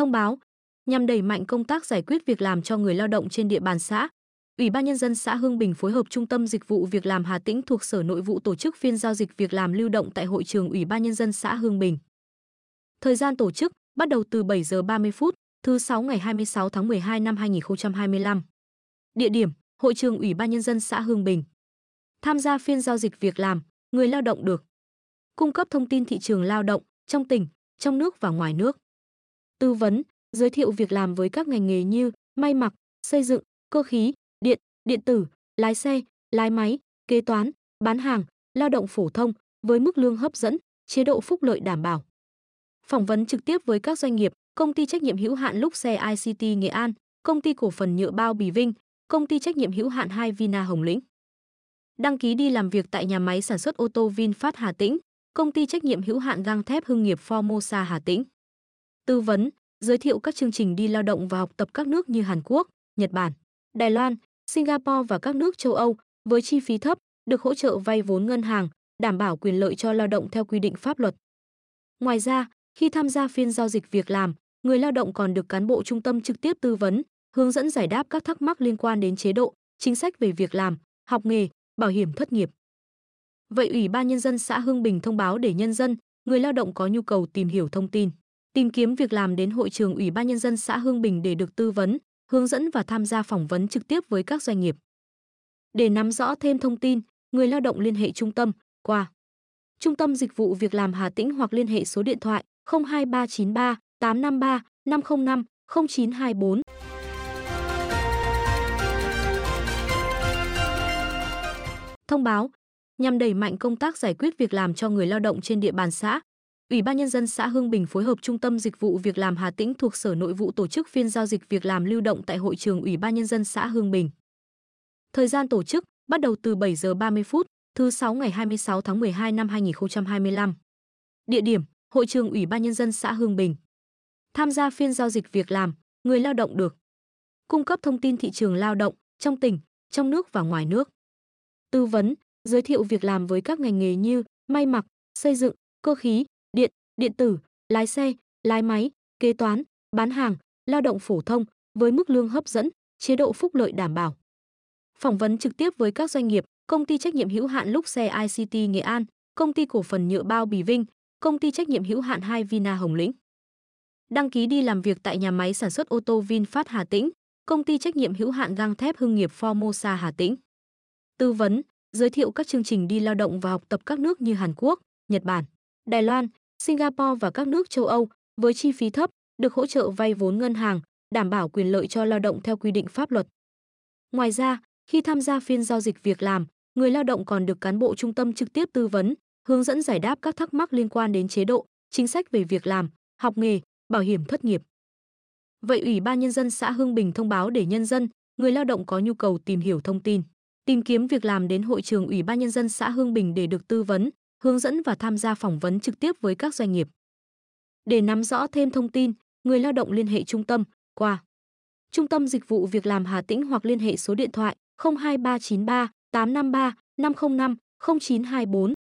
Thông báo nhằm đẩy mạnh công tác giải quyết việc làm cho người lao động trên địa bàn xã, Ủy ban nhân dân xã Hương Bình phối hợp Trung tâm Dịch vụ Việc làm Hà Tĩnh thuộc Sở Nội vụ tổ chức phiên giao dịch việc làm lưu động tại hội trường Ủy ban nhân dân xã Hương Bình. Thời gian tổ chức bắt đầu từ 7 giờ 30 phút, thứ 6 ngày 26 tháng 12 năm 2025. Địa điểm: hội trường Ủy ban nhân dân xã Hương Bình. Tham gia phiên giao dịch việc làm, người lao động được cung cấp thông tin thị trường lao động trong tỉnh, trong nước và ngoài nước. Tư vấn, giới thiệu việc làm với các ngành nghề như may mặc, xây dựng, cơ khí, điện, điện tử, lái xe, lái máy, kế toán, bán hàng, lao động phổ thông với mức lương hấp dẫn, chế độ phúc lợi đảm bảo. Phỏng vấn trực tiếp với các doanh nghiệp, công ty trách nhiệm hữu hạn Luxe ICT Nghệ An, công ty cổ phần nhựa bao Bì Vinh, công ty trách nhiệm hữu hạn 2 Vina Hồng Lĩnh. Đăng ký đi làm việc tại nhà máy sản xuất ô tô VinFast Hà Tĩnh, công ty trách nhiệm hữu hạn gang thép Hưng nghiệp Formosa Hà Tĩnh. Tư vấn, giới thiệu các chương trình đi lao động và học tập các nước như Hàn Quốc, Nhật Bản, Đài Loan, Singapore và các nước châu Âu với chi phí thấp, được hỗ trợ vay vốn ngân hàng, đảm bảo quyền lợi cho lao động theo quy định pháp luật. Ngoài ra, khi tham gia phiên giao dịch việc làm, người lao động còn được cán bộ trung tâm trực tiếp tư vấn, hướng dẫn giải đáp các thắc mắc liên quan đến chế độ, chính sách về việc làm, học nghề, bảo hiểm thất nghiệp. Vậy Ủy ban nhân dân xã Hương Bình thông báo để nhân dân, người lao động có nhu cầu tìm hiểu thông tin, tìm kiếm việc làm đến hội trường Ủy ban nhân dân xã Hương Bình để được tư vấn, hướng dẫn và tham gia phỏng vấn trực tiếp với các doanh nghiệp. Để nắm rõ thêm thông tin, người lao động liên hệ trung tâm qua Trung tâm Dịch vụ Việc làm Hà Tĩnh hoặc liên hệ số điện thoại 02393 853 505 0924. Thông báo nhằm đẩy mạnh công tác giải quyết việc làm cho người lao động trên địa bàn xã, Ủy ban nhân dân xã Hương Bình phối hợp Trung tâm Dịch vụ Việc làm Hà Tĩnh thuộc Sở Nội vụ tổ chức phiên giao dịch việc làm lưu động tại hội trường Ủy ban nhân dân xã Hương Bình. Thời gian tổ chức bắt đầu từ 7 giờ 30 phút, thứ 6 ngày 26 tháng 12 năm 2025. Địa điểm: hội trường Ủy ban nhân dân xã Hương Bình. Tham gia phiên giao dịch việc làm, người lao động được cung cấp thông tin thị trường lao động trong tỉnh, trong nước và ngoài nước. Tư vấn, giới thiệu việc làm với các ngành nghề như may mặc, xây dựng, cơ khí, điện, điện tử, lái xe, lái máy, kế toán, bán hàng, lao động phổ thông với mức lương hấp dẫn, chế độ phúc lợi đảm bảo. Phỏng vấn trực tiếp với các doanh nghiệp, công ty trách nhiệm hữu hạn Luxe ICT Nghệ An, công ty cổ phần nhựa bao Bì Vinh, công ty trách nhiệm hữu hạn 2 Vina Hồng Lĩnh. Đăng ký đi làm việc tại nhà máy sản xuất ô tô VinFast Hà Tĩnh, công ty trách nhiệm hữu hạn gang thép Hưng nghiệp Formosa Hà Tĩnh. Tư vấn, giới thiệu các chương trình đi lao động và học tập các nước như Hàn Quốc, Nhật Bản, Đài Loan, Singapore và các nước châu Âu với chi phí thấp, được hỗ trợ vay vốn ngân hàng, đảm bảo quyền lợi cho lao động theo quy định pháp luật. Ngoài ra, khi tham gia phiên giao dịch việc làm, người lao động còn được cán bộ trung tâm trực tiếp tư vấn, hướng dẫn giải đáp các thắc mắc liên quan đến chế độ, chính sách về việc làm, học nghề, bảo hiểm thất nghiệp. Vậy Ủy ban nhân dân xã Hương Bình thông báo để nhân dân, người lao động có nhu cầu tìm hiểu thông tin, tìm kiếm việc làm đến hội trường Ủy ban nhân dân xã Hương Bình để được tư vấn, hướng dẫn và tham gia phỏng vấn trực tiếp với các doanh nghiệp. Để nắm rõ thêm thông tin, người lao động liên hệ trung tâm qua Trung tâm Dịch vụ Việc làm Hà Tĩnh hoặc liên hệ số điện thoại 02393 853 505 0924.